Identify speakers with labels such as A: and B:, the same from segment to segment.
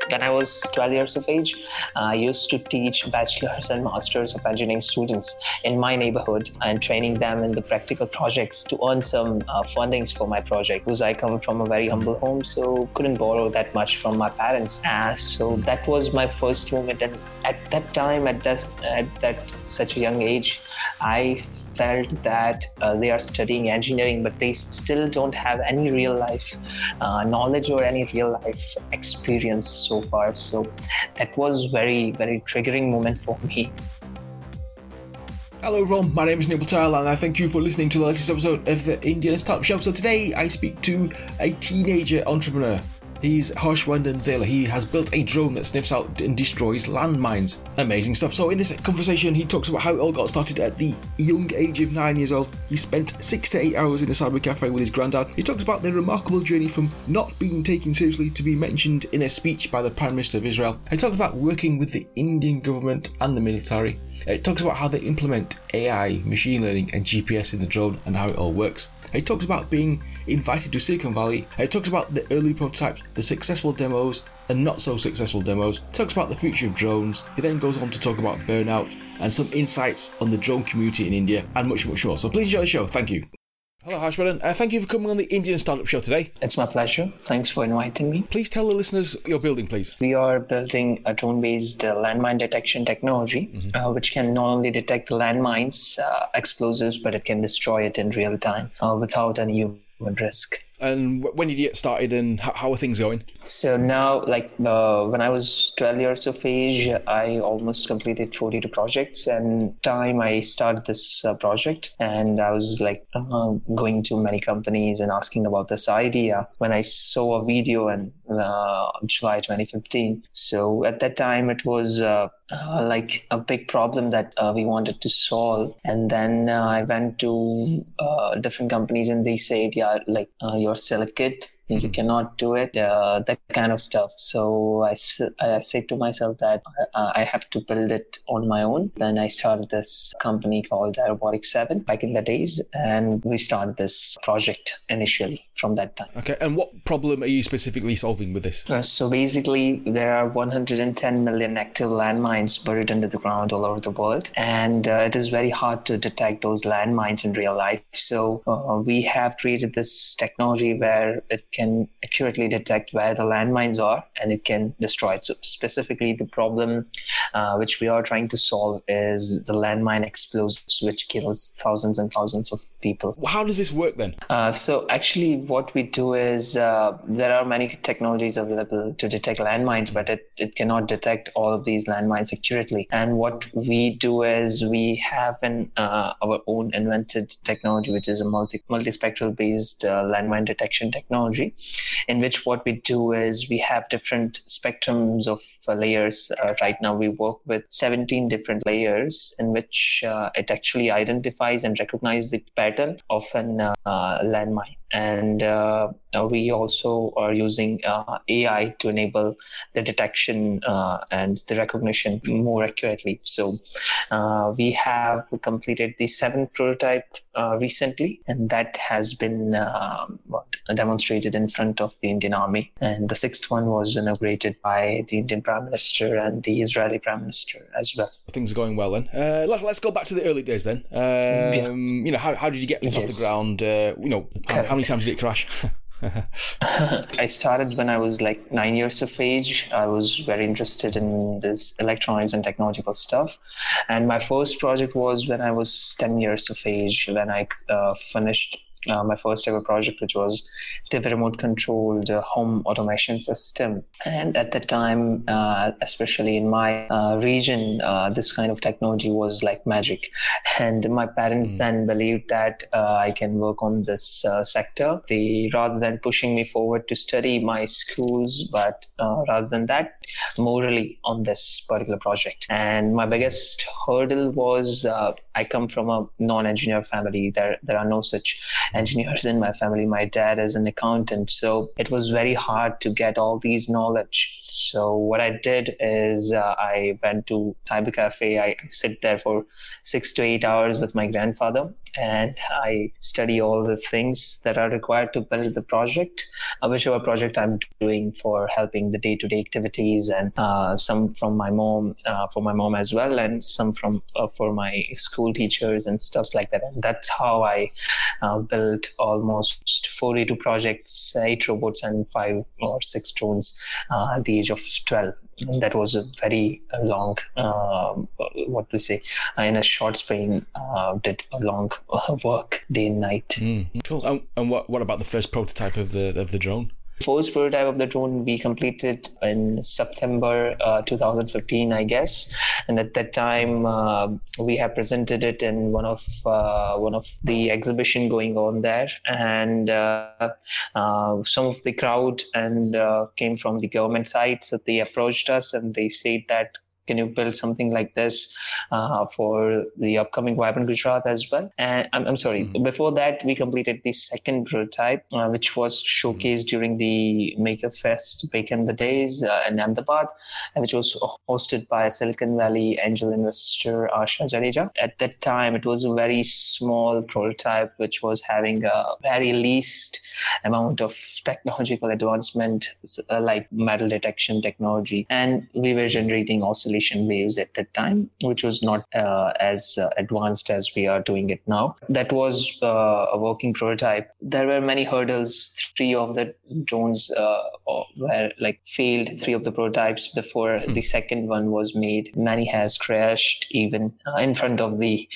A: When I was 12 years of age, I used to teach bachelor's and master's of engineering students in my neighborhood and training them in the practical projects to earn some fundings for my project, because I come from a very humble home, so couldn't borrow that much from my parents. So that was my first moment, and at that time, at that such a young age, I felt that they are studying engineering, but they still don't have any real life knowledge or any real life experience so far. So that was very, very triggering moment for me.
B: Hello everyone, my name is Neil Patel and I thank you for listening to the latest episode of the Indian Startup Show. So today I speak to a teenager entrepreneur. He's Harshvardhan Zela. He has built a drone that sniffs out and destroys landmines. Amazing stuff. So in this conversation, he talks about how it all got started at the young age of 9 years old. He spent 6 to 8 hours in a cyber cafe with his granddad. He talks about the remarkable journey from not being taken seriously to be mentioned in a speech by the Prime Minister of Israel. He talks about working with the Indian government and the military. It talks about how they implement AI, machine learning and GPS in the drone and how it all works. It talks about being invited to Silicon Valley. It talks about the early prototypes, the successful demos and not so successful demos. It talks about the future of drones. He then goes on to talk about burnout and some insights on the drone community in India and much, much more. So please enjoy the show. Thank you. Hello Harshvardhan, thank you for coming on the Indian Startup Show today.
A: It's my pleasure. Thanks for inviting me.
B: Please tell the listeners what you're building, please.
A: We are building a drone-based landmine detection technology, which can not only detect landmines, explosives, but it can destroy it in real time without any human risk.
B: And when did you get started and how are things going?
A: So now, when I was 12 years of age, I almost completed 42 projects, and time I started this project, and I was going to many companies and asking about this idea when I saw a video in July 2015. So at that time, it was like a big problem that we wanted to solve. And then I went to different companies and they said, you're still a kid. You cannot do it, that kind of stuff. So I said to myself that I have to build it on my own. Then I started this company called Robotics 7 back in the days, and we started this project initially from that time.
B: Okay, and what problem are you specifically solving with this?
A: So basically, there are 110 million active landmines buried under the ground all over the world, and it is very hard to detect those landmines in real life. So we have created this technology where it can accurately detect where the landmines are and it can destroy it. So specifically, the problem which we are trying to solve is the landmine explosives, which kills thousands and thousands of people.
B: How does this work then?
A: So actually, what we do is there are many technologies available to detect landmines, but it cannot detect all of these landmines accurately. And what we do is we have our own invented technology, which is a multispectral based landmine detection technology, in which what we do is we have different spectrums of layers. Right now we work with 17 different layers in which it actually identifies and recognizes the pattern of an landmine. And we also are using AI to enable the detection and the recognition more accurately. So we have completed the 7th prototype recently, and that has been demonstrated in front of the Indian Army. And the 6th one was inaugurated by the Indian Prime Minister and the Israeli Prime Minister as well.
B: Things are going well then. Let's go back to the early days then. How did you get this off the ground? How many times did it crash?
A: I started when I was 9 years of age. I was very interested in this electronics and technological stuff. And my first project was when I was 10 years of age, when I finished my first ever project, which was TV remote controlled home automation system. And at the time, especially in my region, this kind of technology was like magic. And my parents then believed that I can work on this sector. They, rather than pushing me forward to study my schools, but rather than that, morally on this particular project. And my biggest hurdle was I come from a non-engineer family. There are no such engineers in my family. My dad is an accountant, so it was very hard to get all these knowledge. So what I did is I went to cyber cafe. I sit there for 6 to 8 hours with my grandfather, and I study all the things that are required to build the project, whichever project I'm doing, for helping the day-to-day activities, and some from my mom, for my mom as well, and some from for my school teachers and stuff like that. And that's how I built almost 42 projects, 8 robots and 5 or 6 drones at the age of 12. And that was a very long, what we say, in a short span, did a long work day and night.
B: Cool. And what about the first prototype of the drone?
A: First prototype of the drone we completed in September 2015, I guess, and at that time we have presented it in one of the exhibition going on there, and some of the crowd and came from the government side, so they approached us and they said that, can you build something like this for the upcoming Vibrant Gujarat as well? And I'm sorry, before that, we completed the second prototype, which was showcased during the Maker Fest back in the days in Ahmedabad, which was hosted by Silicon Valley angel investor Asha Jadeja. At that time, it was a very small prototype, which was having a very least amount of technological advancement, like metal detection technology, and we were generating oscillation waves at that time, which was not as advanced as we are doing it now. That was a working prototype. There were many hurdles. 3 of the drones were failed. 3 of the prototypes before the second one was made. Many has crashed even in front of the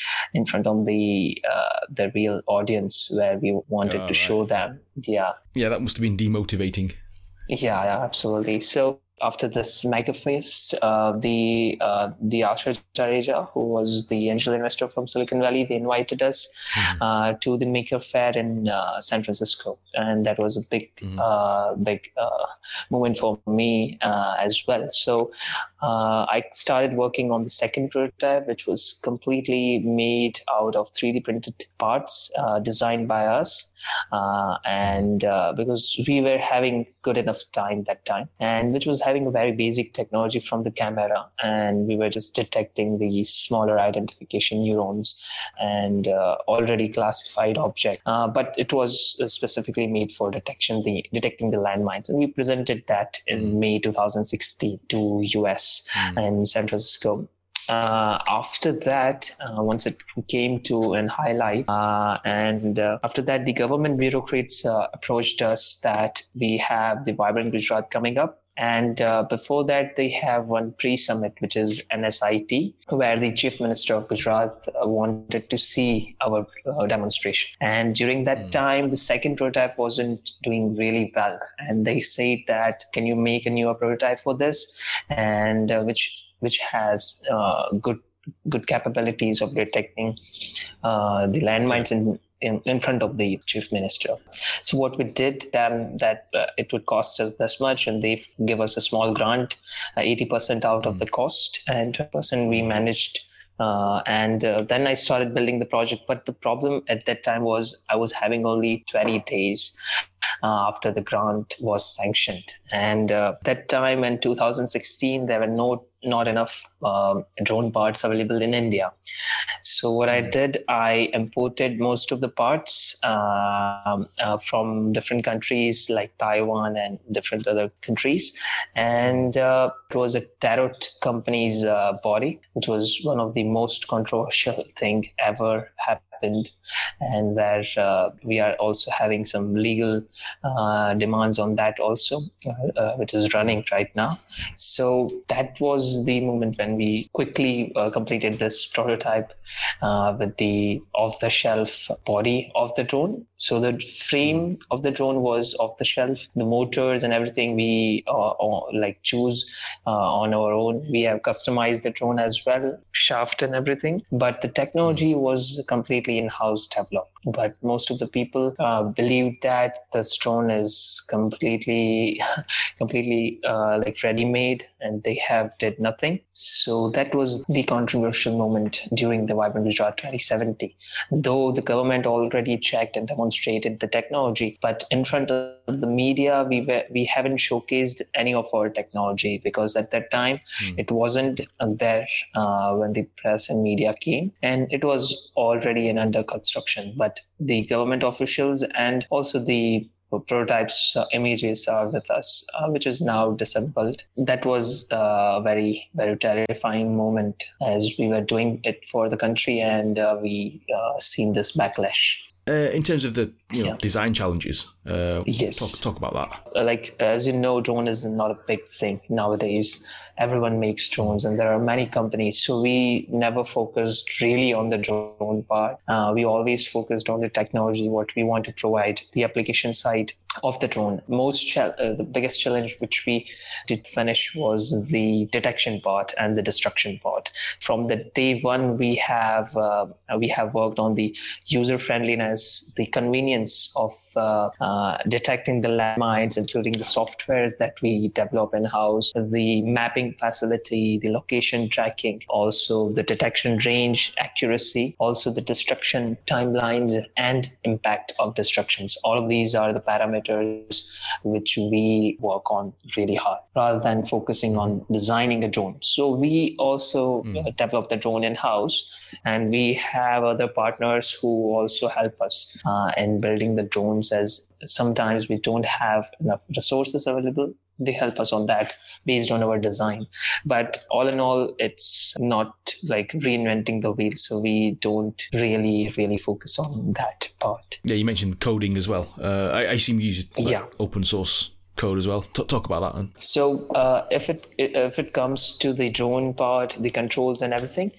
A: real audience where we wanted to show them. Yeah,
B: that must have been demotivating.
A: Yeah, absolutely. So after this Maker Fest, the Asha Jadeja, who was the angel investor from Silicon Valley, they invited us to the Maker Fair in San Francisco, and that was a big moment for me as well. So I started working on the second prototype, which was completely made out of 3D printed parts designed by us. And because we were having good enough time that time, and which was having a very basic technology from the camera, and we were just detecting the smaller identification neurons and already classified object, but it was specifically made for detecting the landmines, and we presented that in May 2016 to US and San Francisco. After that, once it came to an highlight, and after that, the government bureaucrats approached us that we have the Vibrant Gujarat coming up. And before that, they have one pre-summit, which is NSIT, where the Chief Minister of Gujarat wanted to see our demonstration. And during that time, the second prototype wasn't doing really well. And they said that, can you make a newer prototype for this? And which has good capabilities of detecting the landmines in front of the chief minister. So what we did that it would cost us this much, and they give us a small grant, 80% out of the cost, and 20% we managed. And then I started building the project. But the problem at that time was I was having only 20 days after the grant was sanctioned. And that time in 2016, there were not enough drone parts available in India. So what I did, I imported most of the parts from different countries like Taiwan and different other countries. And it was a Tarot company's body, which was one of the most controversial thing ever happened, and where we are also having some legal demands on that also, which is running right now. So that was the moment when we quickly completed this prototype with the off-the-shelf body of the drone. So the frame of the drone was off the shelf. The motors and everything we choose on our own. We have customized the drone as well, shaft and everything. But the technology was completely in-house developed. But most of the people believed that this drone is completely ready-made, and they did nothing. So that was the controversial moment during the Vibrant Gujarat 2070. Though the government already checked and demonstrated the technology, but in front of the media, we haven't showcased any of our technology, because at that time it wasn't there when the press and media came, and it was already in under construction. But the government officials and also the prototypes images are with us, which is now disassembled. That was a very, very terrifying moment as we were doing it for the country, and we seen this backlash.
B: In terms of the design challenges,
A: yes,
B: talk about that.
A: Like, as you know, drone is not a big thing nowadays. Everyone makes drones, and there are many companies. So we never focused really on the drone part. We always focused on the technology, what we want to provide, the application side of the drone. The biggest challenge which we did finish was the detection part and the destruction part. From the day one, we have worked on the user friendliness, the convenience of detecting the landmines, including the softwares that we develop in-house, the mapping facility, the location tracking, also the detection range accuracy, also the destruction timelines and impact of destructions. All of these are the parameters which we work on really hard rather than focusing on designing a drone. So we also develop the drone in-house, and we have other partners who also help us in building the drones, as sometimes we don't have enough resources available. They help us on that based on our design. But all in all, it's not like reinventing the wheel. So we don't really focus on that part.
B: Yeah, you mentioned coding as well. I assume you use open source code as well. Talk about that then.
A: So if it comes to the drone part, the controls and everything,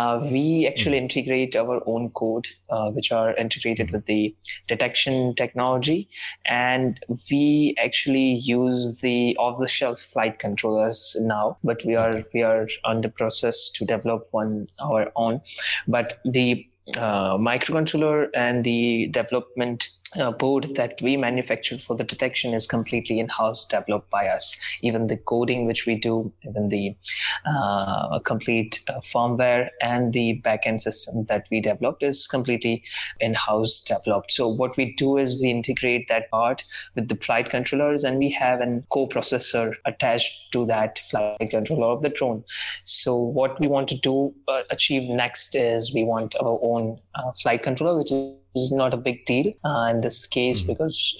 A: we actually integrate our own code, which are integrated with the detection technology, and we actually use the off-the-shelf flight controllers now. But we are on the process to develop one our own. But the microcontroller and the development board that we manufacture for the detection is completely in-house developed by us. Even the coding which we do, even the complete firmware and the backend system that we developed is completely in-house developed. So what we do is we integrate that part with the flight controllers, and we have an co-processor attached to that flight controller of the drone. So what we want to do achieve next is we want our own flight controller, which is not a big deal in this case, because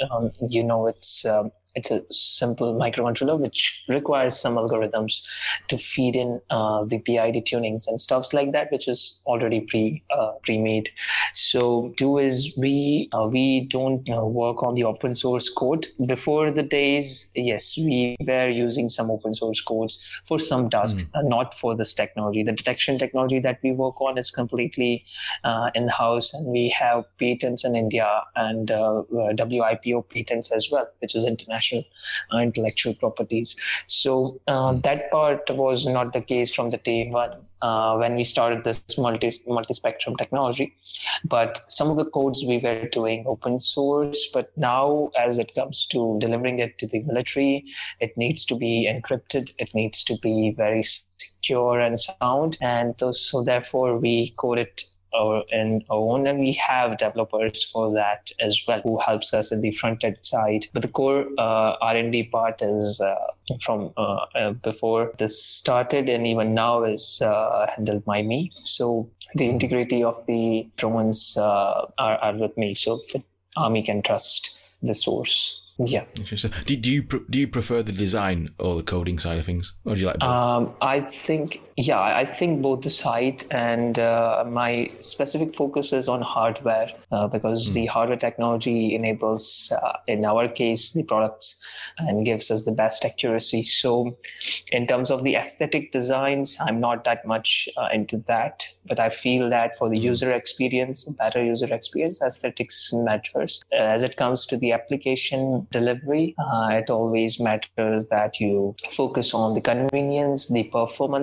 A: it's a simple microcontroller which requires some algorithms to feed in the PID tunings and stuff like that, which is already pre-made. So we don't work on the open source code. Before the days, yes, we were using some open source codes for some tasks, not for this technology. The detection technology that we work on is completely in-house, and we have patents in India and WIPO patents as well, which is international intellectual properties. So that part was not the case from the day one when we started this multi-spectrum technology. But some of the codes we were doing open source, but now as it comes to delivering it to the military, it needs to be encrypted, it needs to be very secure and sound, and so therefore we code it in our own, and we have developers for that as well who helps us in the front end side. But the core R&D part is from before this started, and even now is handled by me. So the integrity of the drones are with me, so the army can trust the source. Yeah.
B: Interesting. Do you prefer the design or the coding side of things, or do you like both?
A: I think both the side, and my specific focus is on hardware because the hardware technology enables, in our case, the products and gives us the best accuracy. So in terms of the aesthetic designs, I'm not that much into that, but I feel that for the user experience, better user experience, aesthetics matters. As it comes to the application delivery, it always matters that you focus on the convenience, the performance,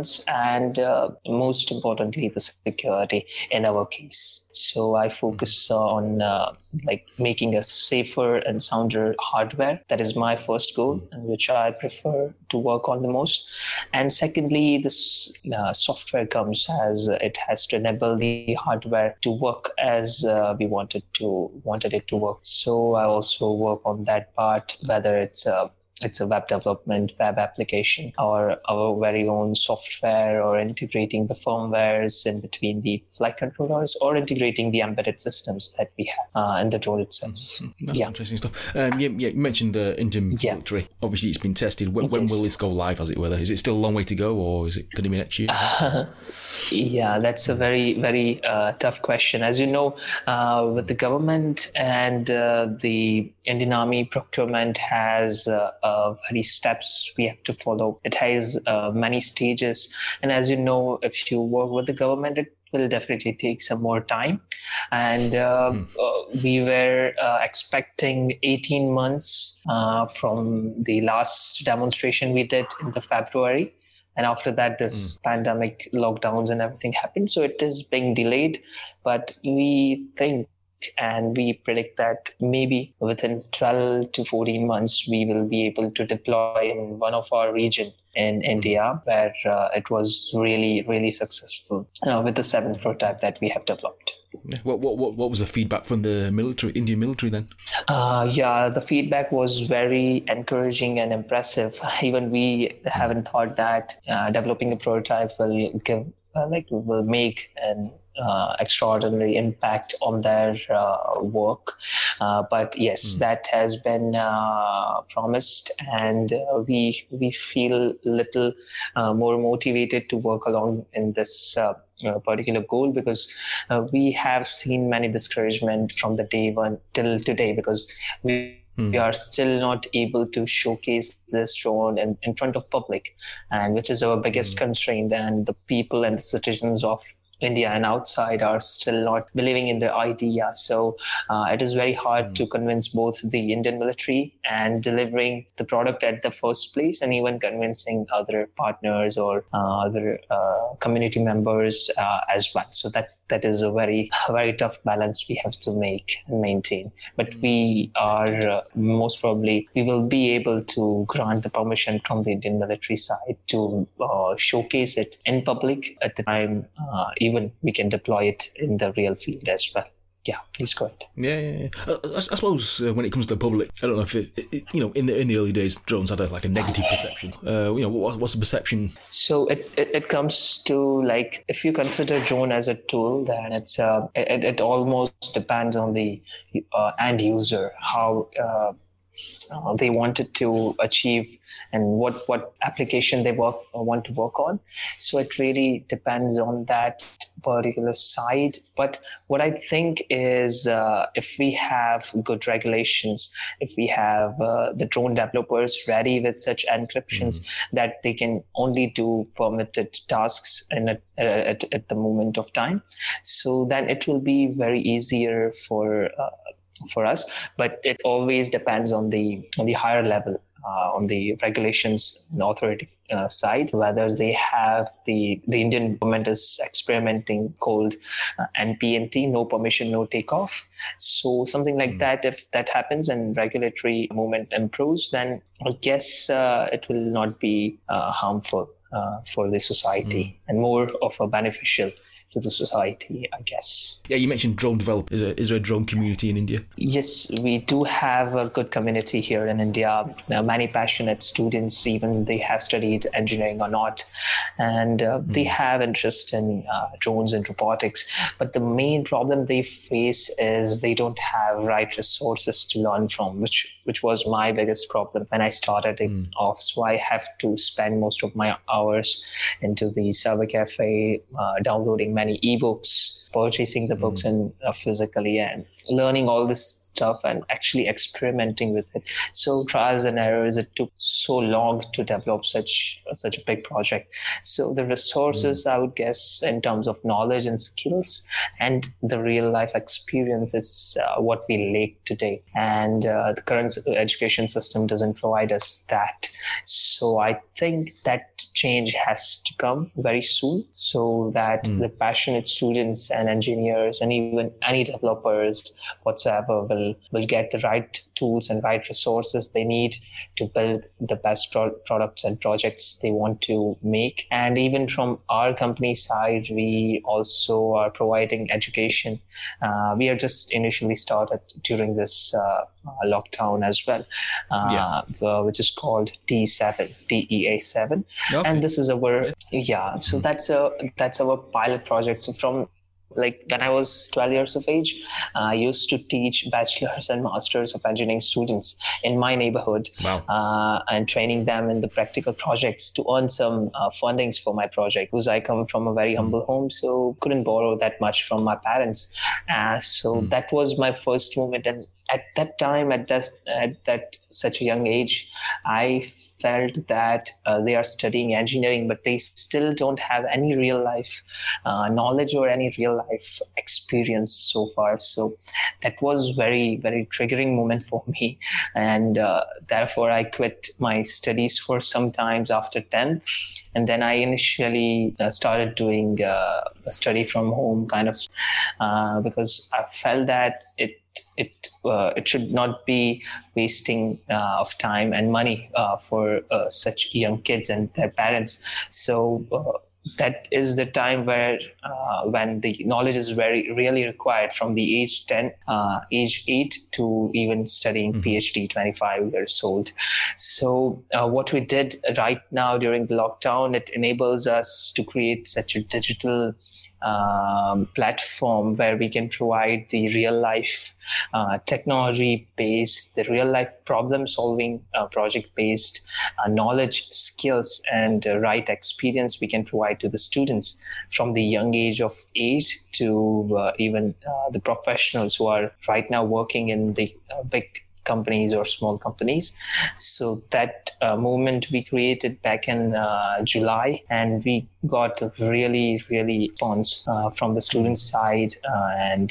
A: and most importantly, the security in our case. So I focus on making a safer and sounder hardware. That is my first goal, and which I prefer to work on the most. And secondly, this software comes as it has to enable the hardware to work as we wanted it to work. So I also work on that part, whether it's a web development, web application, or our very own software, or integrating the firmwares in between the flight controllers, or integrating the embedded systems that we have in the drone itself.
B: That's interesting stuff. You mentioned the Indian military. Obviously, it's been tested. When will this go live, as it were? Is it still a long way to go, or is it going to be next year?
A: Yeah, that's a very, very tough question. As you know, with the government and the Indian Army, procurement has many steps we have to follow. It has many stages. And as you know, if you work with the government, it will definitely take some more time. And we were expecting 18 months from the last demonstration we did in the February. And after that, this pandemic lockdowns and everything happened. So it is being delayed. But we think and we predict that maybe within 12 to 14 months, we will be able to deploy in one of our region in India, where it was really, really successful with the 7th prototype that we have developed.
B: Yeah. What was the feedback from the Indian military then?
A: The feedback was very encouraging and impressive. Even we haven't thought that developing a prototype will give will make an extraordinary impact on their work. But yes, that has been promised, and we feel a little more motivated to work along in this particular goal, because we have seen many discouragement from the day one till today, because we are still not able to showcase this drone in front of public, and which is our biggest constraint. And the people and the citizens of India and outside are still not believing in the idea. So it is very hard to convince both the Indian military and delivering the product at the first place, and even convincing other partners or other community members as well. So that is a very, very tough balance we have to make and maintain. But we are most probably, we will be able to grant the permission from the Indian military side to showcase it in public at the time. Even we can deploy it in the real field as well. Yeah, please go ahead.
B: Yeah. I suppose when it comes to the public, I don't know if in the early days, drones had a negative perception. What's the perception?
A: So it comes to if you consider drone as a tool, then it almost depends on the end user, how they wanted to achieve and what application they want to work on. So it really depends on that particular side. But what I think is if we have good regulations, if we have the drone developers ready with such encryptions that they can only do permitted tasks at the moment of time, so then it will be very easier for us. But it always depends on the higher level, on the regulations and authority side, whether they have the Indian government is experimenting called NPNT, no permission, no takeoff. So something like that, if that happens and regulatory movement improves, then I guess it will not be harmful for the society and more of a beneficial to the society, I guess.
B: Yeah, you mentioned drone developers. Is there a drone community in India?
A: Yes, we do have a good community here in India. Many passionate students, even they have studied engineering or not, and they have interest in drones and robotics. But the main problem they face is they don't have right resources to learn from, which was my biggest problem when I started it off. So I have to spend most of my hours into the cyber cafe, downloading many ebooks, purchasing the books and physically, and learning all these stuff and actually experimenting with it. So trials and errors, it took so long to develop such a big project. So the resources, I would guess, in terms of knowledge and skills and the real life experience is what we lack today. And the current education system doesn't provide us that. So I think that change has to come very soon, so that the passionate students and engineers and even any developers whatsoever will get the right tools and right resources they need to build the best products and projects they want to make. And even from our company side, we also are providing education. We are just initially started during this lockdown as well, which is called DEA7. Okay. And this is our so that's our pilot project. So from like when I was 12 years of age, I used to teach bachelor's and master's of engineering students in my neighborhood.
B: Wow.
A: And training them in the practical projects to earn some fundings for my project, because I come from a very humble home, so couldn't borrow that much from my parents. So that was my first moment. And at that time, at that such a young age, I felt that they are studying engineering, but they still don't have any real life knowledge or any real life experience so far. So that was very, very triggering moment for me. And therefore, I quit my studies for some times after 10th. And then I initially started doing a study from home kind of, because I felt that it should not be wasting of time and money for such young kids and their parents. So that is the time where when the knowledge is really required from the age 8 to even studying PhD 25 years old. So what we did right now during the lockdown, it enables us to create such a digital platform where we can provide the real life technology based, the real life problem solving project based knowledge, skills, and right experience we can provide to the students from the young age of 8 to even the professionals who are right now working in the big companies or small companies. So that movement we created back in July, and we got a really response from the student side, and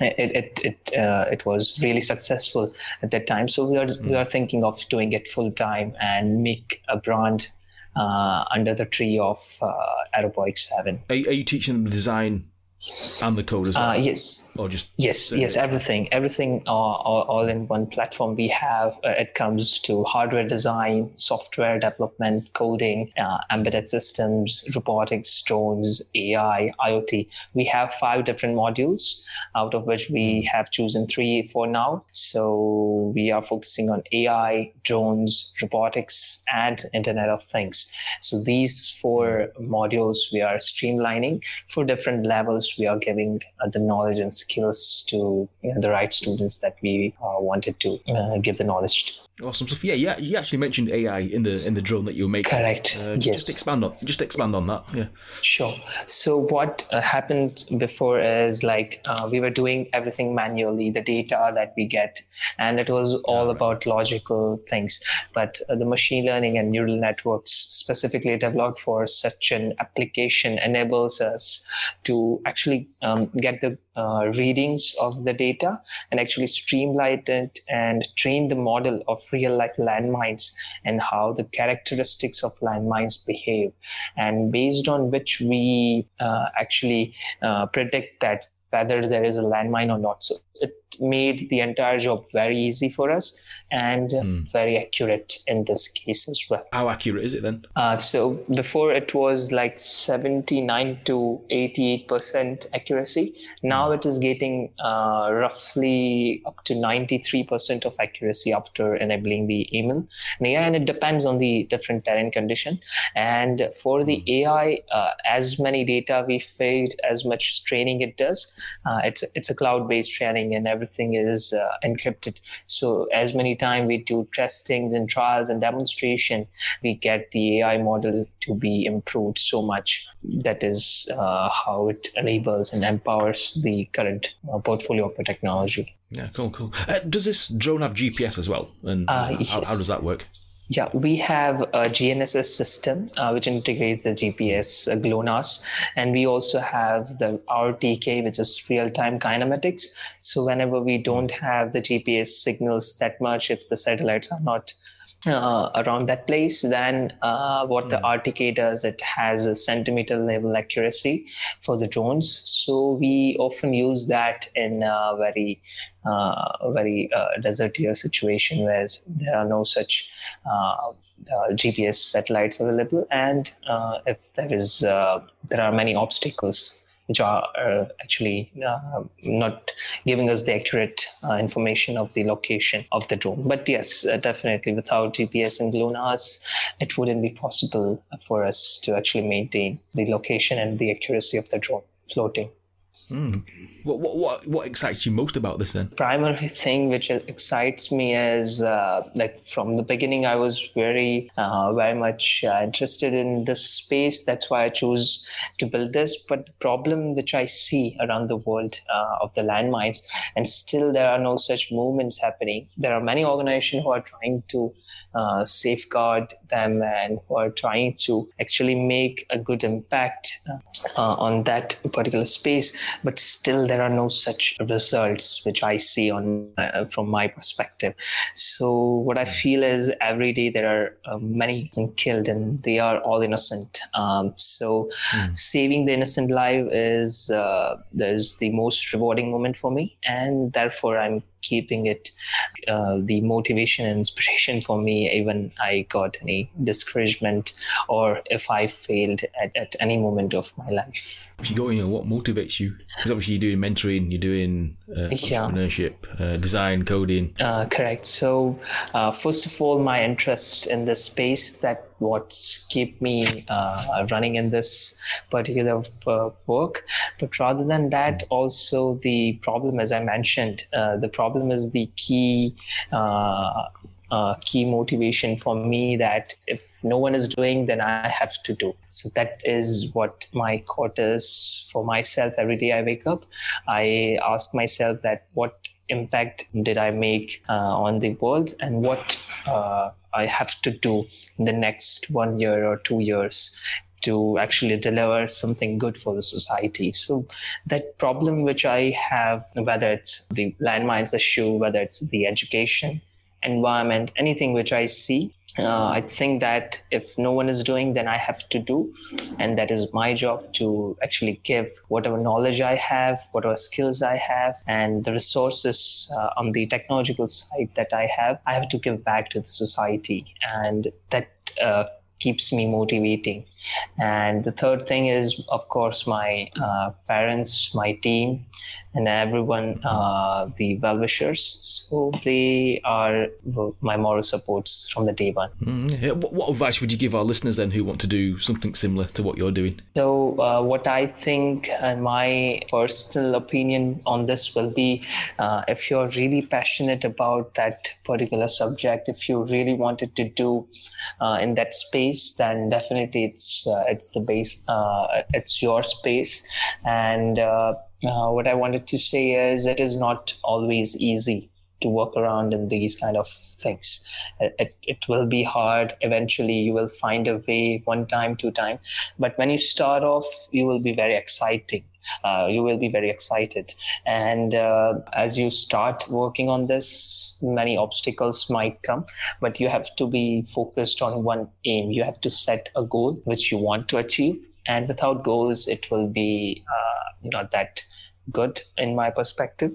A: it was really successful at that time. So we are thinking of doing it full time and make a brand under the tree of Aeropoic 7.
B: Are you teaching them the design and the code as well?
A: Yes.
B: Or just
A: yes, everything all in one platform. We have it comes to hardware design, software development, coding, embedded systems, robotics, drones, AI, IoT. We have 5 different modules, out of which we have chosen 3 for now. So we are focusing on AI, drones, robotics, and Internet of Things. So these 4 modules we are streamlining for different levels. We are giving the knowledge and skills to the right students that we wanted to give the knowledge to.
B: Awesome stuff. Yeah, you actually mentioned AI in the drone that you were making.
A: Correct.
B: Yes. Just expand on that. Yeah.
A: Sure. So what happened before is we were doing everything manually, the data that we get, and it was all about logical things. But the machine learning and neural networks specifically developed for such an application enables us to actually get the readings of the data and actually streamline it and train the model of real life landmines and how the characteristics of landmines behave, and based on which we actually predict that whether there is a landmine or not. So it made the entire job very easy for us and very accurate in this case as well.
B: How accurate is it then?
A: So before it was like 79 to 88% accuracy. Now it is getting roughly up to 93% of accuracy after enabling the email. And it depends on the different terrain condition. And for the AI, as many data we feed, as much training it does. It's a cloud-based training and everything is encrypted. So as many times we do testings and trials and demonstration, we get the AI model to be improved so much. That is how it enables and empowers the current portfolio of the technology.
B: Yeah, cool. Does this drone have GPS as well? And
A: Yes.
B: how does that work?
A: Yeah, we have a GNSS system which integrates the GPS GLONASS, and we also have the RTK, which is real-time kinematics. So whenever we don't have the GPS signals that much, if the satellites are not around that place, then what the RTK does, it has a centimeter level accuracy for the drones. So we often use that in a very desertier situation where there are no such GPS satellites available, and if there are many obstacles which are actually not giving us the accurate information of the location of the drone. But yes, definitely without GPS and GLONASS, it wouldn't be possible for us to actually maintain the location and the accuracy of the drone floating.
B: What excites you most about this then?
A: Primary thing which excites me is like from the beginning I was very much interested in this space. That's why I chose to build this. But the problem which I see around the world of the landmines, and still there are no such movements happening. There are many organizations who are trying to safeguard them and who are trying to actually make a good impact on that particular space, but still there are no such results which I see on from my perspective. So what I feel is every day there are many killed and they are all innocent. So saving the innocent life is the most rewarding moment for me, and therefore I'm keeping it the motivation and inspiration for me, even I got any discouragement or if I failed at any moment of my life.
B: What motivates you? Because obviously you're doing mentoring, you're doing entrepreneurship, design, coding.
A: Correct. So first of all, my interest in this space, that what's keep me running in this particular work. But rather than that, also the problem, as I mentioned, the problem is the key motivation for me, that if no one is doing, then I have to do. So that is what my quote is for myself. Every day I wake up, I ask myself that what impact did I make on the world, and what I have to do in the next 1 year or 2 years to actually deliver something good for the society. So that problem which I have, whether it's the landmines issue, whether it's the education, environment, anything which I see, I think that if no one is doing, then I have to do. And that is my job, to actually give whatever knowledge I have, whatever skills I have, and the resources on the technological side that I have to give back to the society. And that keeps me motivating. And the third thing is, of course, my parents, my team, and everyone, the well-wishers. So they are my moral supports from the day one.
B: What advice would you give our listeners then who want to do something similar to what you're doing?
A: So what I think, and my personal opinion on this will be, if you're really passionate about that particular subject, if you really wanted to do in that space, then definitely it's the base, it's your space. And what I wanted to say is, it is not always easy to work around in these kind of things. It will be hard. Eventually you will find a way, one time, two time. But when you start off, you will be very exciting. You will be very excited. And as you start working on this, many obstacles might come, but you have to be focused on one aim. You have to set a goal which you want to achieve. And without goals, it will be not that good in my perspective.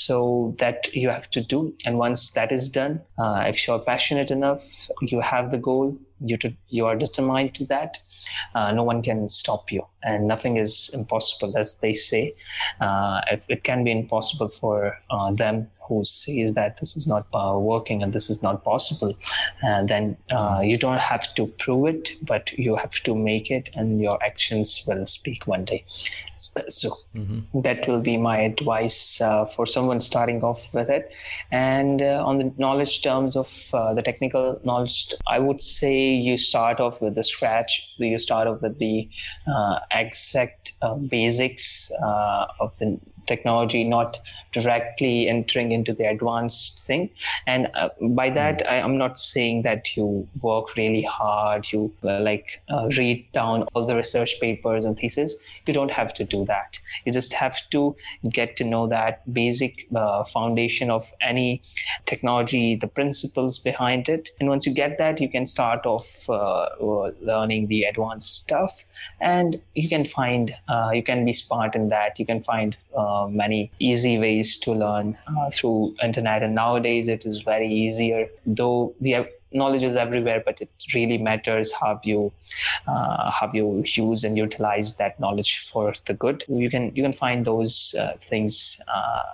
A: So that you have to do. And once that is done, if you're passionate enough, you have the goal, you are determined to that, no one can stop you, and nothing is impossible, as they say. If it can be impossible for them who sees that this is not working and this is not possible, then you don't have to prove it, but you have to make it, and your actions will speak one day. So that will be my advice for someone starting off with it. And on the knowledge terms of the technical knowledge, I would say you start off with the scratch. You start off with the exact basics of the technology, not directly entering into the advanced thing. And by that, I'm not saying that you work really hard, you read down all the research papers and thesis. You don't have to do that. You just have to get to know that basic foundation of any technology, the principles behind it. And once you get that, you can start off learning the advanced stuff, and you can be smart in that. You can find many easy ways to learn through internet, and nowadays it is very easier, though the knowledge is everywhere, but it really matters how you use and utilize that knowledge for the good. You can find those things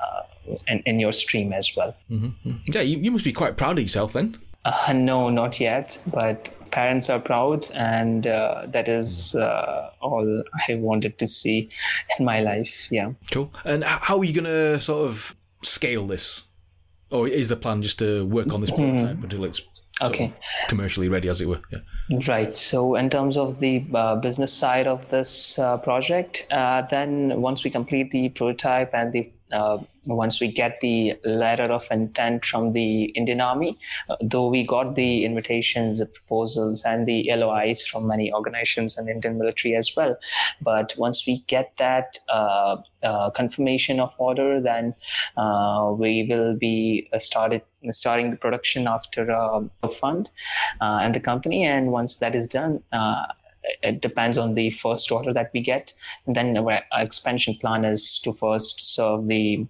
A: in your stream as well.
B: Mm-hmm. Yeah, you must be quite proud of yourself then.
A: No, not yet, but parents are proud, and that is all I wanted to see in my life. Yeah.
B: Cool. And how are you going to sort of scale this? Or is the plan just to work on this prototype until it's commercially ready, as it were? Yeah.
A: Right. So in terms of the business side of this project, then once we complete the prototype and once we get the letter of intent from the Indian Army, though we got the invitations, the proposals, and the LOIs from many organizations and Indian military as well. But once we get that confirmation of order, then we will be starting the production after a fund and the company. And once that is done, it depends on the first order that we get. And then our expansion plan is to first serve the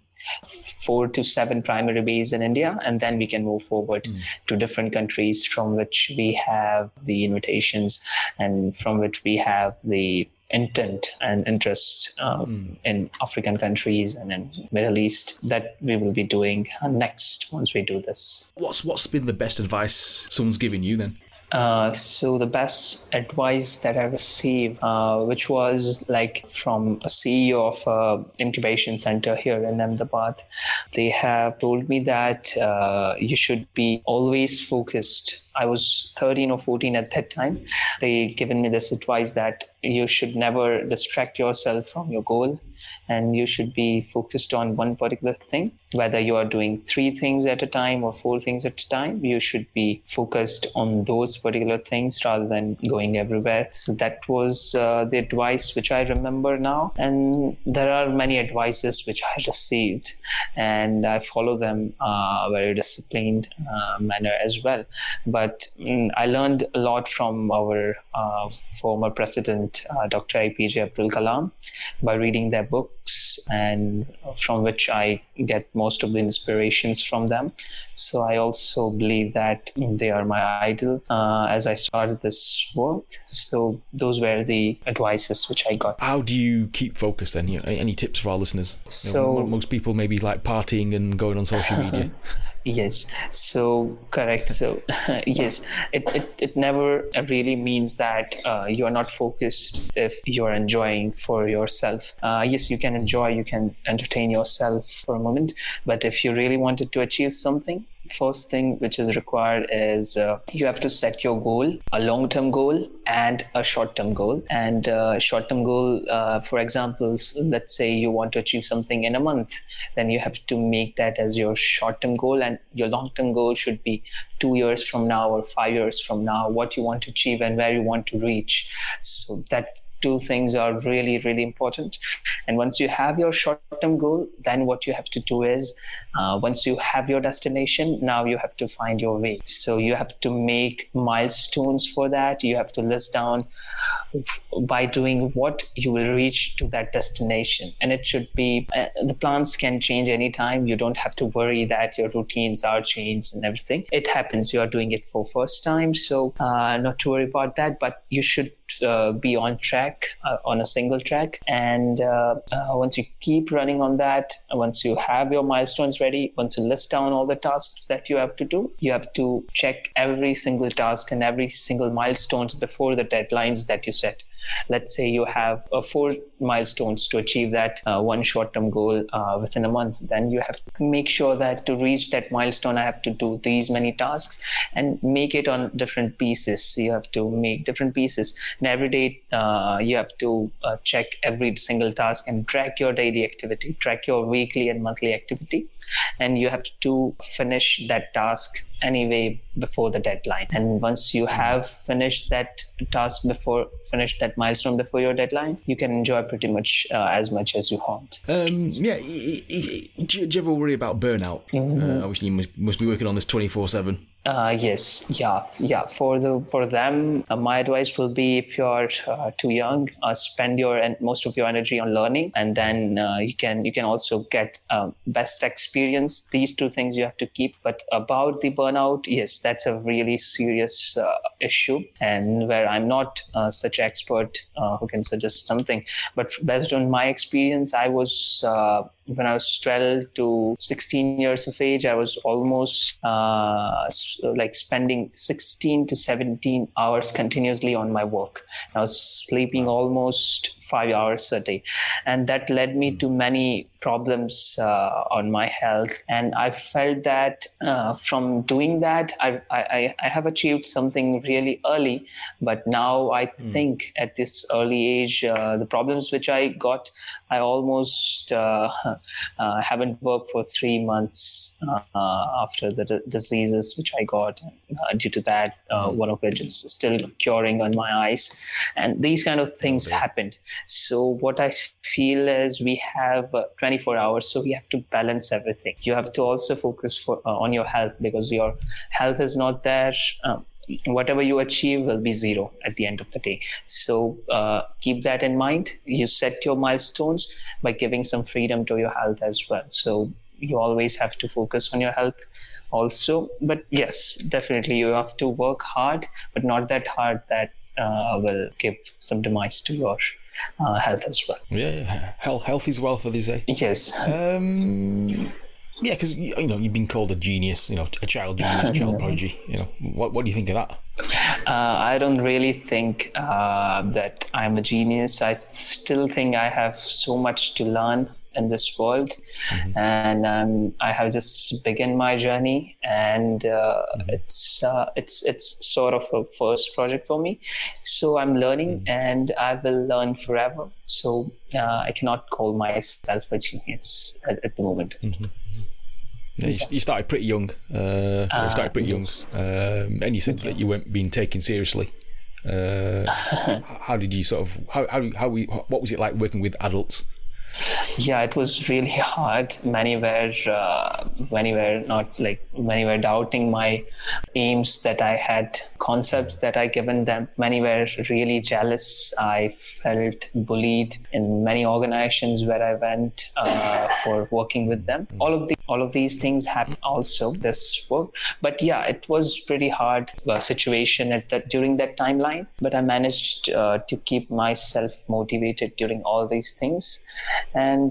A: 4 to 7 primary bases in India, and then we can move forward to different countries from which we have the invitations and from which we have the intent and interest in African countries and in Middle East that we will be doing next once we do this.
B: What's been the best advice someone's given you then?
A: So the best advice that I received, which was from a CEO of an incubation center here in Ahmedabad, they have told me that you should be always focused. I was 13 or 14 at that time. They given me this advice that you should never distract yourself from your goal, and you should be focused on one particular thing. Whether you are doing 3 things at a time or 4 things at a time, you should be focused on those particular things rather than going everywhere. So that was the advice which I remember now. And there are many advices which I received, and I follow them very disciplined manner as well. But I learned a lot from our former president, Dr. APJ Abdul Kalam, by reading their books, and from which I get most of the inspirations from them. So I also believe that they are my idol as I started this work. So those were the advices which I got.
B: How do you keep focused then? Any tips for our listeners?
A: So
B: most people maybe like partying and going on social media.
A: Yes, so correct. So yes, it never really means that you are not focused if you are enjoying for yourself. Yes, you can enjoy, you can entertain yourself for a moment, but if you really wanted to achieve something, first thing which is required is you have to set your goal, a long-term goal and a short-term goal. And short-term goal, for example, let's say you want to achieve something in a month, then you have to make that as your short-term goal, and your long-term goal should be 2 years from now or 5 years from now, what you want to achieve and where you want to reach. So that 2 things are really, really important. And once you have your short-term goal, then what you have to do is, once you have your destination, now you have to find your way. So you have to make milestones for that. You have to list down by doing what you will reach to that destination. And it should be, the plans can change anytime. You don't have to worry that your routines are changed and everything. It happens. You are doing it for first time. So not to worry about that, but you should be on track, on a single track. And once you keep running on that, once you have your milestones ready, once you list down all the tasks that you have to do, you have to check every single task and every single milestones before the deadlines that you set. Let's say you have 4 milestones to achieve that one short-term goal within a month. Then you have to make sure that to reach that milestone, I have to do these many tasks and make it on different pieces. You have to make different pieces. and every day you have to check every single task and track your daily activity, track your weekly and monthly activity, and you have to finish that task anyway before the deadline. And once you have finished that task finish that milestone before your deadline, you can enjoy pretty much as much as you want.
B: Do you ever worry about burnout? Obviously, you must be working on this 24/7.
A: Yes, yeah. For them, my advice will be, if you're too young, spend most of your energy on learning, and then you can also get best experience. These two things you have to keep. But about the burnout, yes, that's a really serious issue, and where I'm not such expert who can suggest something. But based on my experience, I was when I was 12 to 16 years of age, I was almost spending 16 to 17 hours continuously on my work. I was sleeping almost 5 hours a day. And that led me to many problems on my health. And I felt that from doing that, I have achieved something really early. But now I think at this early age, the problems which I got, I almost haven't worked for 3 months after the diseases which I got due to that, one of which is still curing on my eyes. And these kind of things happened. So what I feel is we have 24 hours, so we have to balance everything. You have to also focus on your health, because your health is not there. Whatever you achieve will be zero at the end of the day. So keep that in mind. You set your milestones by giving some freedom to your health as well. So you always have to focus on your health also. But yes, definitely you have to work hard, but not that hard that will give some demise to your health as well.
B: Yeah. Health is wealth, they say.
A: Yes.
B: Yeah, because you've been called a genius, a child genius, child prodigy. What do you think of that?
A: I don't really think that I'm a genius. I still think I have so much to learn in this world, and I have just begun my journey, and it's sort of a first project for me. So I'm learning, and I will learn forever. So I cannot call myself a genius at the moment.
B: Yeah, you started pretty young.
A: Yes.
B: And you said that you weren't being taken seriously. How did you what was it like working with adults?
A: Yeah, it was really hard. Many were doubting my aims that I had, concepts that I given them. Many were really jealous. I felt bullied in many organizations where I went for working with them. All of these things happened also this work. But yeah, it was pretty hard situation during that timeline. But I managed to keep myself motivated during all these things. And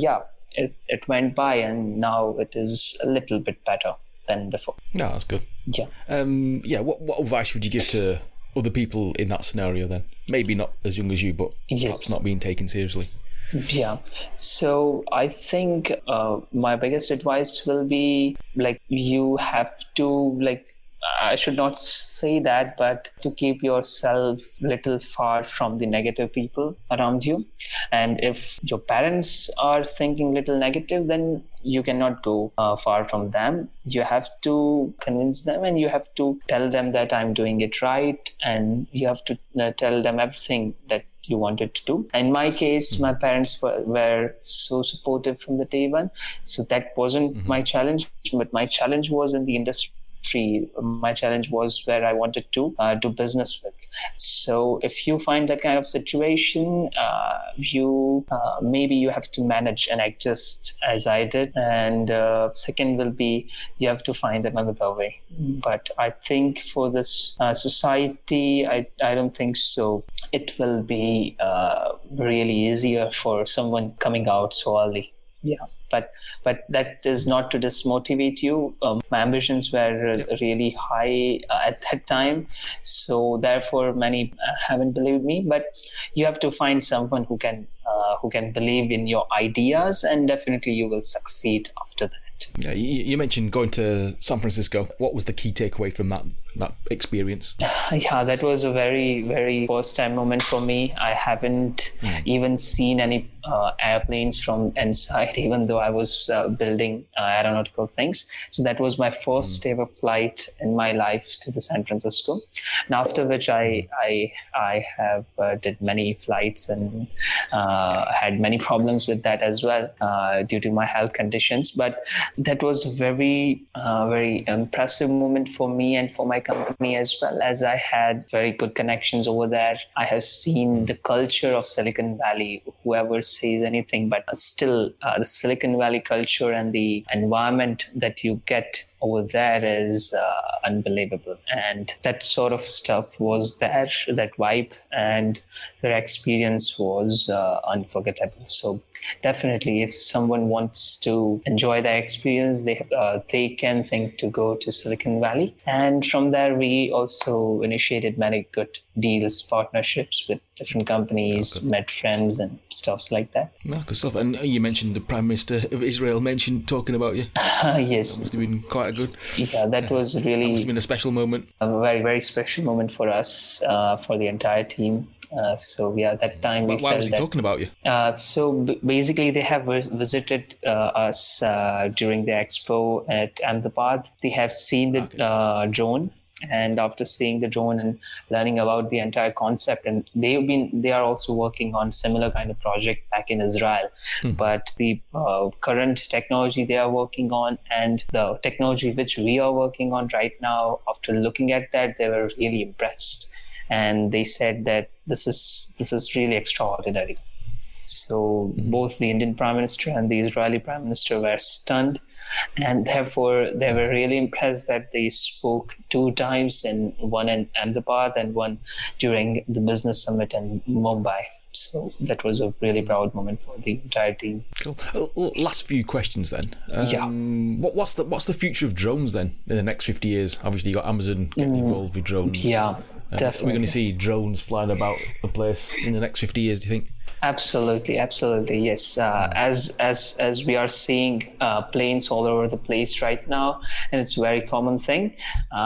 A: it went by, and now it is a little bit better than before.
B: No, that's good.
A: Yeah.
B: What advice would you give to other people in that scenario then? Maybe not as young as you, but perhaps not being taken seriously.
A: Yeah. So I think my biggest advice will be you have to I should not say that, but to keep yourself little far from the negative people around you. And if your parents are thinking little negative, then you cannot go far from them. You have to convince them, and you have to tell them that I'm doing it right, and you have to tell them everything that you wanted to do. In my case, my parents were so supportive from the day one. So that wasn't my challenge, but my challenge was in the industry. My challenge was where I wanted to do business with. So if you find that kind of situation, maybe you have to manage and adjust as I did. And second will be, you have to find another way. But I think for this society, I don't think so. It will be really easier for someone coming out so early. Yeah. But that is not to dismotivate you. My ambitions were really high at that time. So therefore, many haven't believed me. But you have to find someone who can believe in your ideas, and definitely you will succeed after that.
B: Yeah, you mentioned going to San Francisco. What was the key takeaway from that that experience?
A: Yeah, that was a very, very first time moment for me. I haven't even seen any airplanes from inside, even though I was building aeronautical things. So that was my first ever flight in my life to the San Francisco. And after which I have did many flights and had many problems with that as well due to my health conditions. But that was a very, very impressive moment for me and for my company as well, as I had very good connections over there. I have seen the culture of Silicon Valley. Whoever says anything, but still the Silicon Valley culture and the environment that you get over there is unbelievable. And that sort of stuff was there, that vibe, and their experience was unforgettable. So definitely, if someone wants to enjoy their experience, they can think to go to Silicon Valley. And from there, we also initiated many good deals, partnerships with different companies, met friends and stuffs like that.
B: No, good stuff. And you mentioned the Prime Minister of Israel talking about you.
A: Yes.
B: That must have been quite good.
A: Yeah, that was really...
B: That must have been a special moment.
A: A very, very special moment for us, for the entire team. So yeah, that time we
B: Why was he talking about you?
A: Basically, they have visited us during the expo at Ahmedabad. They have seen the drone. And after seeing the drone and learning about the entire concept, and they are also working on similar kind of project back in Israel. But the current technology they are working on and the technology which we are working on right now, after looking at that, they were really impressed. And they said that this is really extraordinary. So both the Indian Prime Minister and the Israeli Prime Minister were stunned, and therefore they were really impressed that they spoke 2 times, and one in Ahmedabad and one during the business summit in Mumbai. So that was a really proud moment for the entire team.
B: Cool. Last few questions then.
A: Yeah.
B: What's the future of drones then in the next 50 years? Obviously, you got Amazon getting involved with drones.
A: Yeah, definitely.
B: Are we going to see drones flying about the place in the next 50 years, do you think?
A: Absolutely, yes. As we are seeing planes all over the place right now, and it's a very common thing.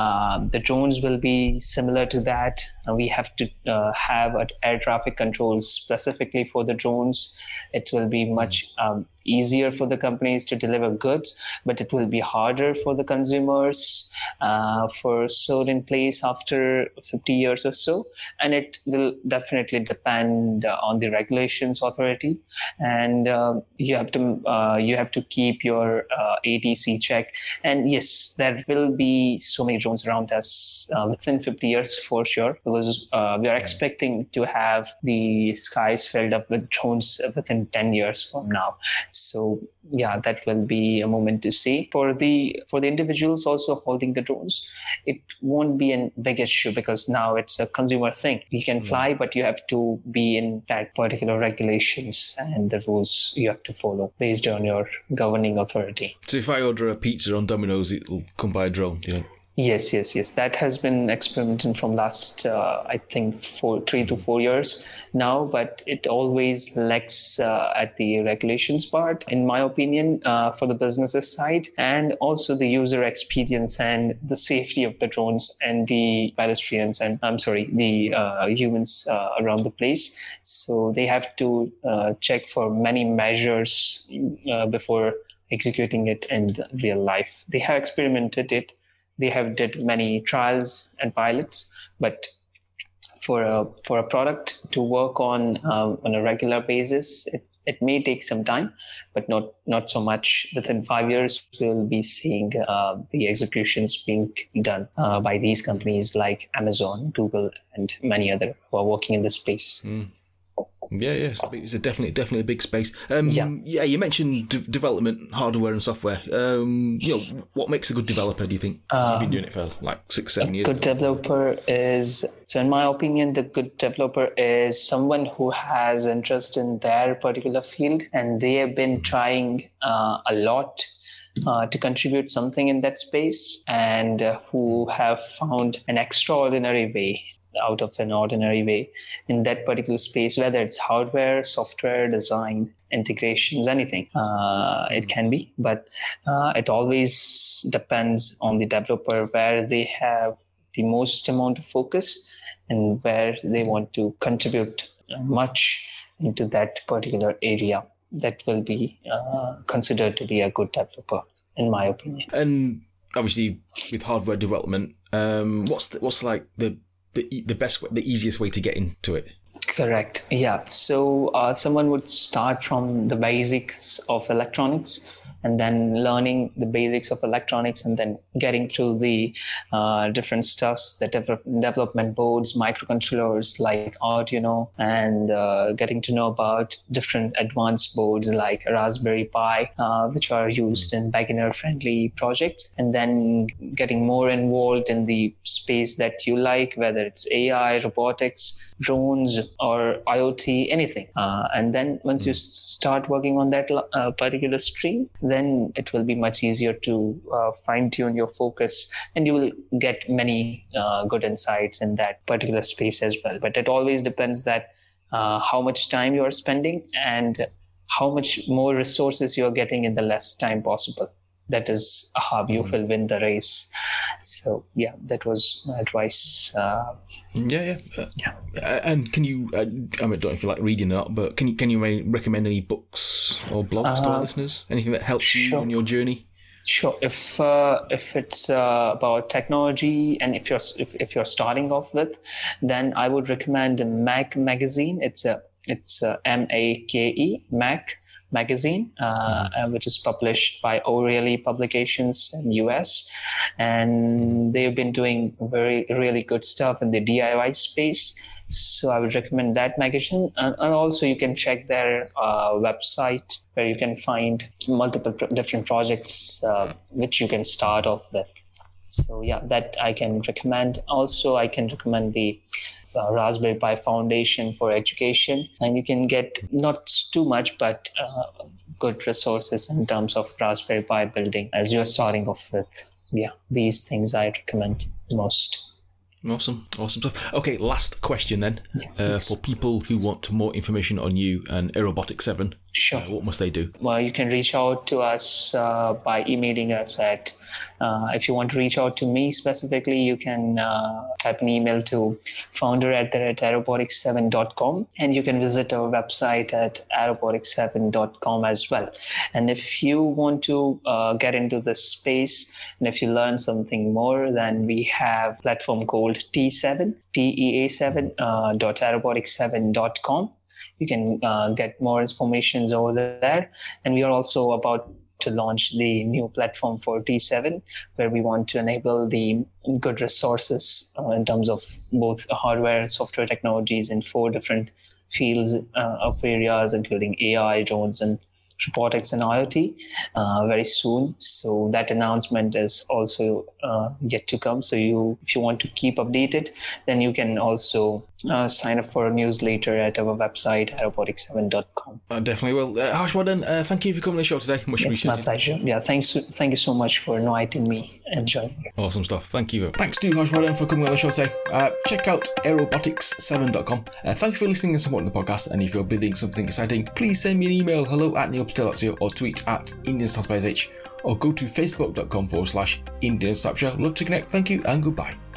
A: The drones will be similar to that. We have to have air traffic controls specifically for the drones. It will be much easier for the companies to deliver goods, but it will be harder for the consumers for certain place after 50 years or so. And it will definitely depend on the regulations authority. And you have to keep your ATC check. And yes, there will be so many drones around us within 50 years for sure, because we are expecting to have the skies filled up with drones within 10 years from now. So yeah, that will be a moment to see. For the individuals also holding the drones, it won't be a big issue because now it's a consumer thing. You can fly, but you have to be in that particular regulations and the rules you have to follow based on your governing authority.
B: So if I order a pizza on Domino's, it'll come by a drone, do you think?
A: Yes. That has been experimented from last, I think, 3 to 4 years now, but it always lacks at the regulations part, in my opinion, for the businesses side, and also the user experience and the safety of the drones and the pedestrians and, the humans around the place. So they have to check for many measures before executing it in real life. They have experimented it. They have did many trials and pilots, but for a product to work on a regular basis, it may take some time, but not so much. Within 5 years, we'll be seeing the executions being done by these companies like Amazon, Google, and many other who are working in this space.
B: Yeah, it's definitely a big space. You mentioned development, hardware and software. What makes a good developer, do you think? You've been doing it for like 6-7 years.
A: Good developer is, so in my opinion, the good developer is someone who has interest in their particular field and they have been trying a lot to contribute something in that space, and who have found an extraordinary way out of an ordinary way in that particular space, whether it's hardware, software, design, integrations, anything it can be. But it always depends on the developer, where they have the most amount of focus and where they want to contribute much into that particular area, that will be considered to be a good developer, in my opinion.
B: And obviously, with hardware development, what's like the best, the easiest way to get into it?
A: Correct. Yeah. So someone would start from the basics of electronics, and then learning the basics of electronics, and then getting through the different stuffs, the development boards, microcontrollers like Arduino, and getting to know about different advanced boards like Raspberry Pi, which are used in beginner-friendly projects, and then getting more involved in the space that you like, whether it's AI, robotics, drones, or IoT, anything. And then once you start working on that particular stream, then it will be much easier to fine-tune your focus, and you will get many good insights in that particular space as well. But it always depends that how much time you are spending and how much more resources you are getting in the less time possible. That is how you will win the race. So yeah, that was my advice.
B: And can you? I don't know if you like reading or not, but can you recommend any books or blogs to our listeners? Anything that helps you on your journey?
A: Sure. If it's about technology, and if you're starting off with, then I would recommend Mac Magazine. It's MAKE, Mac Magazine, which is published by O'Reilly Publications in US, and they've been doing really good stuff in the DIY space. So I would recommend that magazine, and also you can check their website, where you can find multiple different projects which you can start off with. So yeah, that I can recommend. Also, I can recommend the Raspberry Pi Foundation for Education, and you can get not too much, but good resources in terms of Raspberry Pi building as you're starting off with. Yeah, these things I recommend most.
B: Awesome stuff. Okay, last question then. For people who want more information on you and Aerobotics 7,
A: sure.
B: What must they do?
A: Well, you can reach out to us by emailing us at, if you want to reach out to me specifically, you can type an email to founder@aerobotics7.com, and you can visit our website at aerobotics7.com as well. And if you want to get into this space, and if you learn something more, then we have a platform called T7, TEA7.aerobotics7.com. You can get more information over there. And we are also about to launch the new platform for T7, where we want to enable the good resources in terms of both hardware and software technologies in 4 different fields of areas, including AI, drones, and robotics and IoT very soon. So that announcement is also yet to come. So if you want to keep updated, then you can also sign up for a newsletter at our website, aerobotics7.com.
B: I definitely will. Harshvardhan, thank you for coming on the show today. Much
A: appreciated. It's my pleasure. Yeah, thank you so much for inviting me and joining.
B: Awesome stuff. Thank you. Thanks to Harshvardhan for coming on the show today. Check out aerobotics7.com. Thank you for listening and supporting the podcast. And if you're building something exciting, please send me an email, hello@neilpatel.co, or tweet at IndianStartsBySH, or go to facebook.com/IndianStartShow. Love to connect. Thank you and goodbye.